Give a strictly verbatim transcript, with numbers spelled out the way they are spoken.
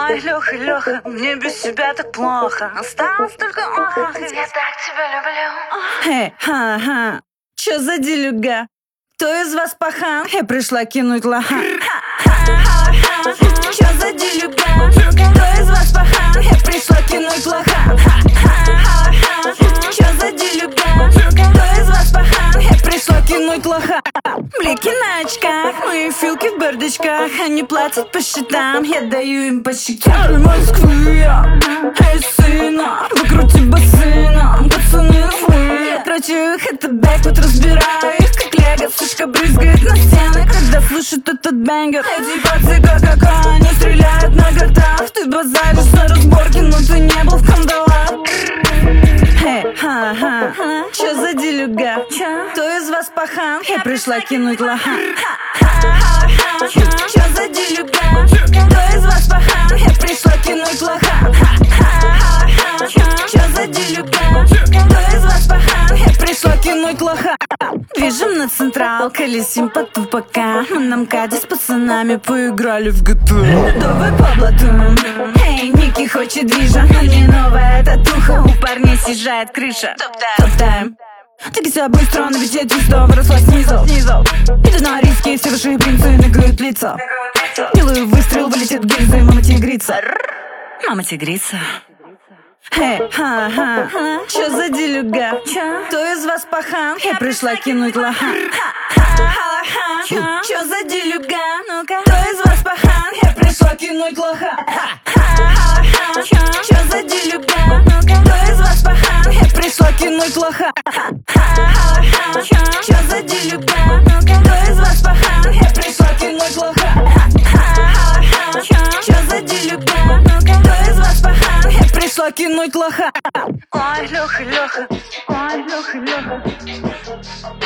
Ой, Леха, Леха, мне без тебя так плохо. Осталось только ох, я так тебя люблю. Эй, ха-ха, чё за делюга? Кто из вас пахан? Я пришла кинуть лоха. Чё за делюга? Кто из вас пахан? Я пришла кинуть лоха. Чё за делюга? Кто из вас пахан? Я пришла кинуть лоха. Блики на очках, мои филки в бардачках. Они платят по счетам, я даю им по щекам. Москвы, эй, сына, выкрути бассейна, пацаны, вы. Короче, их это бэк, вот разбираю их как лего. Сучка брызгает на стены, когда слышит этот бэнгер. Эти пацы как АК, они стреляют на гортах. Ты базаришь на разборке, но ты не был в кандалах. Эй, ха-ха, чё за делюга? Кто из вас пахан? Я пришла кинуть лоха. Чё за делюга? Кто из вас пахан? Я пришла кинуть лоха. Чё за делюга? Кто из вас пахан? Я пришла кинуть лоха. Движем на Централ, колесим по тупакам. Мы на МКАДе с пацанами поиграли в джи ти эй. Давай поблатуем. Эй, Ники хочет движа, но не новая татуха. У парней съезжает крыша. Топ-тайм. Двигайся быстро, на везде чисто, выросла снизу. Иду на риски, все ваши принцы мигают лица. Делаю выстрел, вылетит гильза, и мама тигрица. Мама тигрица. Эй, ха-ха, чё за делюга? Кто из вас пахан? Я пришла кинуть лоха. Чё за делюга? Ну-ка, кто из вас пахан? Я пришла кинуть лоха. Чё за делюга? Ну-ка, кто из вас пахан? Я пришла кинуть лоха. Чё за делюга? Ну-ка, кто из вас пахан? Я пришла кинуть лоха. Чё за делюга? Ну-ка, кто из вас пахан? Я пришла кинуть лоха. Ой, Леха, Леха, ой, Леха, Леха.